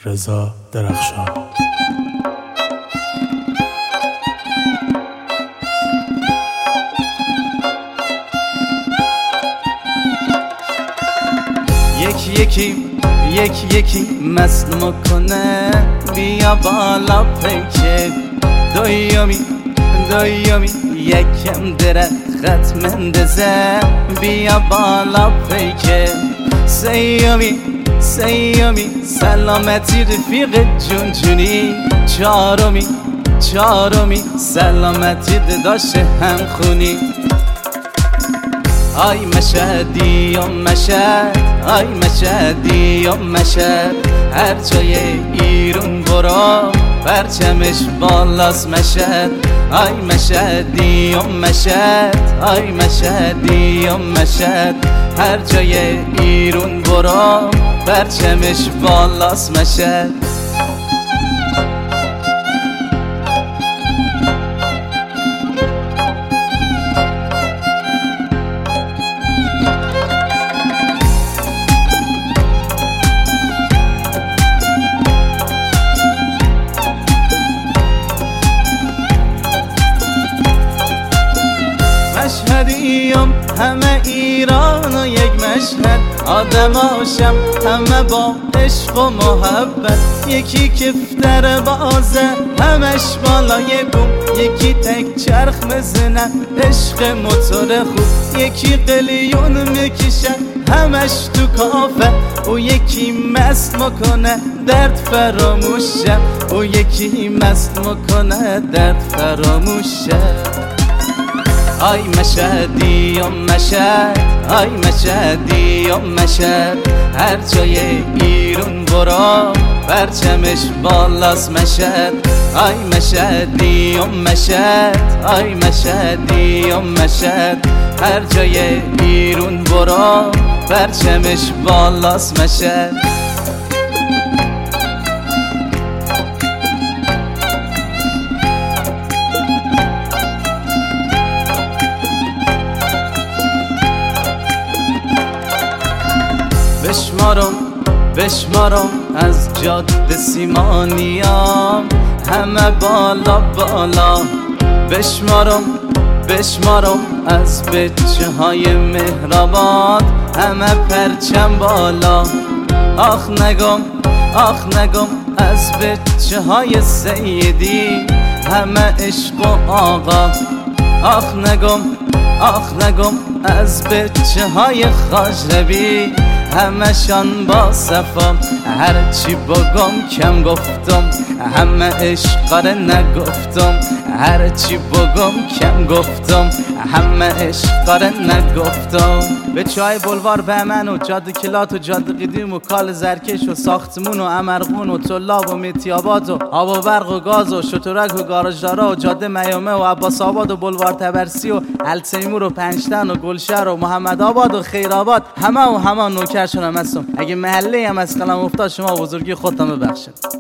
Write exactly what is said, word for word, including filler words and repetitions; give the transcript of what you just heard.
رضا درخشان. یکی یکی یکی یکی مظلوم کنه بیا بالا پیکه دویامی دویامی یکم درخت مندزه بیا بالا پیکه سیامی سیامی سلامتی رفیق جون جونی چهارمی چهارمی سلامتی داداش هم خونی آی مشهدی و مشهد آی مشهدی و مشهد هر جای ایرون برو پرچمش بالاست مشهد آی مشهدی و مشهد آی مشهدی و مشهد هر جای ایرون برو پرچمش بالاست مشهد مشهدیم همه ایران و یک مشهد آدماشم همه با عشق و محبت یکی کفتر بازه همش بالای بوم یکی تک چرخ مزنه عشق موتور خوب یکی قلیون میکشه همش تو کافه او یکی مست مکنه درد فراموشه او یکی مست مکنه درد فراموشه آی مشهدی و مشهد آی مشهدی و مشهد هر جای ایرون برو پرچمش بالاست مشهد آی مشهدی و مشهد آی مشهدی و مشهد هر جای ایرون برو پرچمش بالاست مشهد بشمارم بشمارم از جاده سیمانیام همه بالا بالا بشمارم بشمارم از بچه های مهرآباد همه پرچم بالا آخ نگم آخ نگم از بچه های سیدی همه عشق و آقا آخ نگم آخ نگم از بچه های خاجربی همشان با صفا هرچی بگم کم گفتم همه عشقاره نگفتم هرچی بگم کم گفتم همه عشقاره نگفتم به چای بلوار بهمن و جاده کلات و جاده قدیم و کال زرکش و ساختمون و امرغون و طلاب و میتیاباد و آب و برق و گاز و شترک و گاراژدارا و جاده میامه و عباس آباد و بلوار تبرسی و التیمور و پنجتن و گلشهر و محمد آباد و خیرآباد همه و همه نوکر شدم هستم اگه محله هم از قلم افتاد شما بزرگی خودتان ببخشید.